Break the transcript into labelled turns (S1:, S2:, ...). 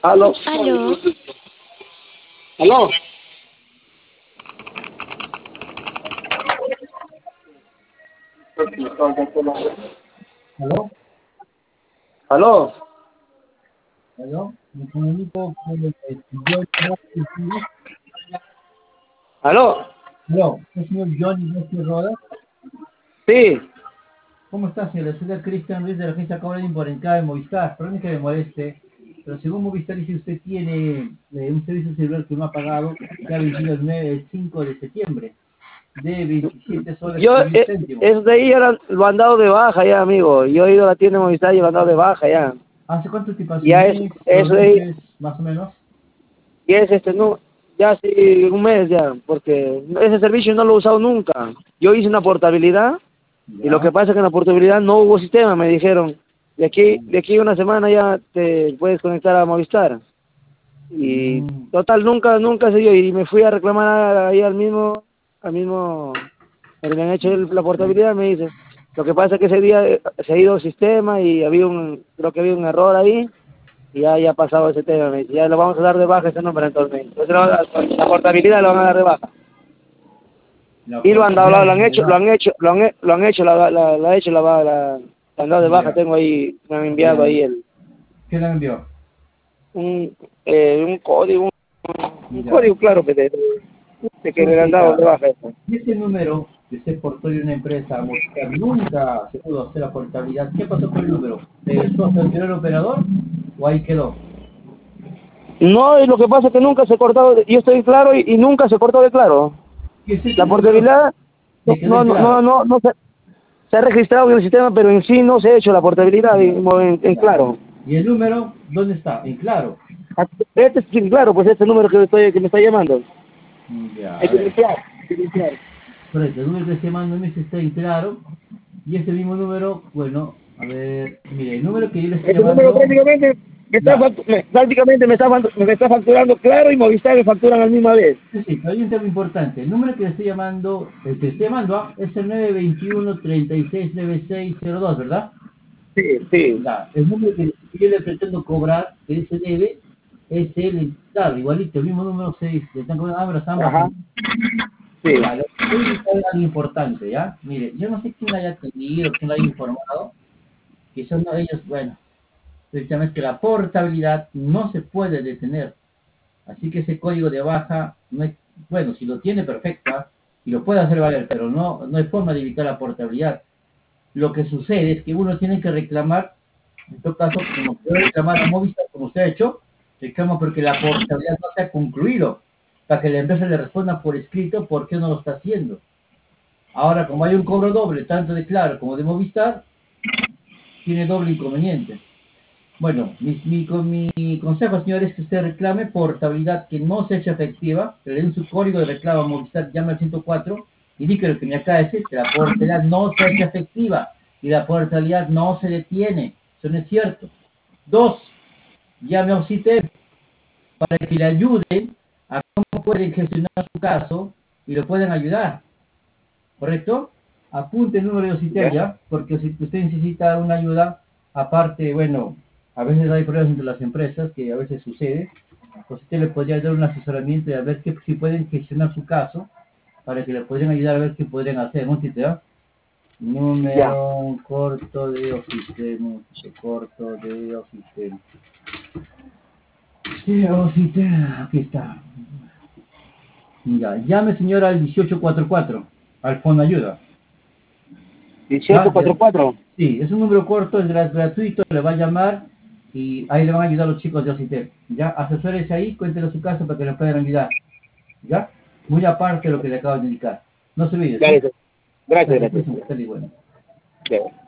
S1: Aló.
S2: Aló.
S1: Aló.
S3: ¿Aló?
S1: Aló.
S3: ¿Aló? Me comunico con el señor Johnny.
S1: Aló.
S3: ¿Aló? ¿El señor Johnny Vázquez Rodas?
S1: Sí.
S3: ¿Cómo está, señor? Le saluda Cristian Luis de la agencia Cobra por acá de Movistar. Perdón que me moleste, pero según Movistar dice usted tiene un servicio celular que no ha pagado, que ha vencido el 5 de septiembre, de 27 soles
S1: Yo,
S3: con 10 céntimos.
S1: eso de ahí ya lo han dado de baja ya, amigo. Yo he ido a la tienda de Movistar y lo han dado de baja ya.
S3: ¿Hace cuánto te pasó? ¿Un
S1: Ya
S3: mes? ¿2
S1: eso de ahí,
S3: meses? ¿Más o menos?
S1: y es no, ya sí, un mes ya, porque ese servicio no lo he usado nunca. Yo hice una portabilidad y lo que
S3: Ya.
S1: pasa es que en la portabilidad no hubo sistema, me dijeron. De aquí a una semana ya te puedes conectar a Movistar. Y
S3: Mm,
S1: total, nunca se dio y me fui a reclamar ahí al mismo, el que han hecho la portabilidad, me dice. Lo que pasa es que ese día se ha ido el sistema y creo que había un error ahí y ya ha pasado ese tema, me dice. Ya lo vamos a dar de baja ese número entonces. Entonces la portabilidad lo van a dar de baja.
S3: la
S1: Y lo han dado,
S3: portabilidad
S1: lo han
S3: de
S1: hecho, lo
S3: edad.
S1: han hecho, lo han hecho, la ha hecho, la han dado de baja,
S3: Ya,
S1: tengo ahí, me han enviado
S3: ya.
S1: ahí
S3: ¿Qué le envió?
S1: un código, un
S3: Ya.
S1: código claro de que le han dado de
S3: Súper.
S1: baja eso.
S3: Y ese número que usted portó de una empresa, Movistar, nunca se pudo hacer la portabilidad. ¿Qué pasó con el número? ¿Regresó hasta el anterior operador o ahí quedó?
S1: No, y lo que pasa es que nunca se cortó, yo estoy claro y nunca se cortó de claro.
S3: ¿Y ese
S1: La
S3: número
S1: portabilidad
S3: se quedó en claro?
S1: no se ha registrado en el sistema, pero en sí no se ha hecho la portabilidad en
S3: Ya.
S1: claro.
S3: ¿Y el número dónde está? En claro.
S1: Este es sí, claro, pues este número que me está llamando.
S3: Ya,
S1: Hay
S3: a
S1: que
S3: ver.
S1: limpiar, hay que limpiar.
S3: Correcto, el número que se manda a está en claro. Y ese mismo número, bueno, a ver, mire, el número que yo le estoy
S1: Este número
S3: llamando, ya.
S1: prácticamente me está facturando claro y Movistar me facturan a la misma vez.
S3: Sí, sí, pero hay un tema importante. El número que le estoy llamando, el que le estoy llamando es el 921-369602, ¿verdad?
S1: Sí, sí.
S3: Ya, el número que yo le pretendo cobrar, que se debe, es el, claro, igualito, el mismo número 6, le están cobrando ambas
S1: Ajá,
S3: son.
S1: sí.
S3: Ya, lo que voy a indicar es algo importante, ¿ya? Mire, yo no sé quién la haya atendido, quién la haya informado, que son ellos, bueno, precisamente que la portabilidad no se puede detener. Así que ese código de baja, no es, bueno, si lo tiene perfecta y lo puede hacer valer, pero no hay forma de evitar la portabilidad. Lo que sucede es que uno tiene que reclamar, en todo caso, como puede reclamar a Movistar, como usted ha hecho, reclama porque la portabilidad no se ha concluido, para que la empresa le responda por escrito por qué no lo está haciendo. Ahora, como hay un cobro doble, tanto de Claro como de Movistar, tiene doble inconveniente. Bueno, mi consejo, señor, es que usted reclame portabilidad que no se echa efectiva, que le den su código de reclamo a Movistar, llame al 104 y diga lo que me acaba de decir, que la portabilidad no se echa efectiva y la portabilidad no se detiene. Eso no es cierto. Dos, llame a Ocitec para que le ayuden a cómo pueden gestionar su caso y lo pueden ayudar. ¿Correcto? Apunte el número de Ocitel
S1: Ya.
S3: ya, porque si usted necesita una ayuda, aparte, bueno, a veces hay problemas entre las empresas, que a veces sucede, pues usted le podría dar un asesoramiento y a ver si pueden gestionar su caso, para que le podrían ayudar a ver qué podrían hacer, ¿no? ¿Ya?
S1: Ya.
S3: Número corto de Ocitel, corto de Ocitel. Sí, Ocitel, aquí está. Ya, llame señora al 1844, al Fondo Ayuda.
S1: dieciocho
S3: ¿Ya?
S1: cuarenta y cuatro.
S3: Sí, es un número corto, es gratuito, le va a llamar y ahí le van a ayudar los chicos de Ocitel. ¿Ya? Asesórese ahí, cuéntele su caso para que le puedan ayudar. ¿Ya? Muy aparte de lo que le acabo de indicar. No se olvide, ¿sí?
S1: Gracias, gracias,
S3: Gracias,
S1: gracias.
S3: pues, un bueno.
S1: Ya.